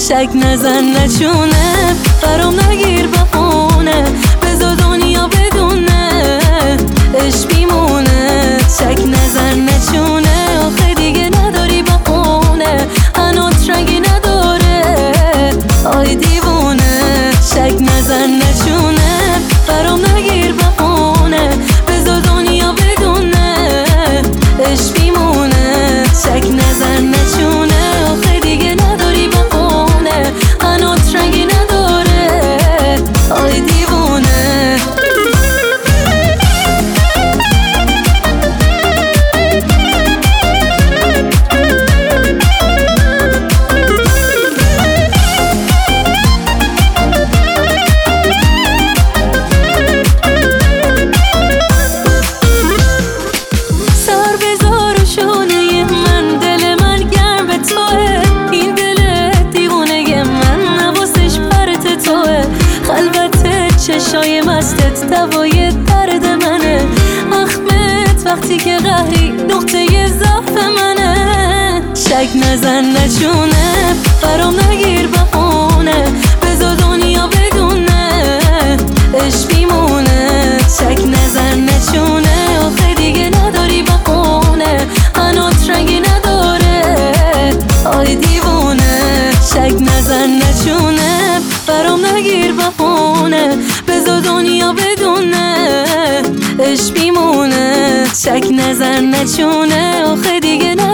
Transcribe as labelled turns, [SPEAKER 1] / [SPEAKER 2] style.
[SPEAKER 1] شک نزن نچونه، برام نگیر بهونه، بذار دنیا بدونه عشق میمونه. شک نزن نچونه، آخه دیگه نداری بهونه، هنوز رنگی نداره آی دیوونه. شک نزن نچونه، برام نگیر بهونه، بذار دنیا بدونه عشق میمونه. شک نزن نچونه، آخه دیگه نداری بهونه، هنوز رنگی نداره آی دیوونه. چشای مستت دوای درد منه، اخمت وقتی که قهری نقطه ضعف منه. شک نزن نچونه، برام نگیر بهونه، بذار دنیا بدونه عشق میمونه. شک نزن نچونه، آخه دیگه نداری بهونه، هنوز رنگی نداره آی دیوونه. شک نزن نچونه، برام نگیر بهونه، بذار دنیا بدونه عشق میمونه. شک نزن نچونه، آخه دیگه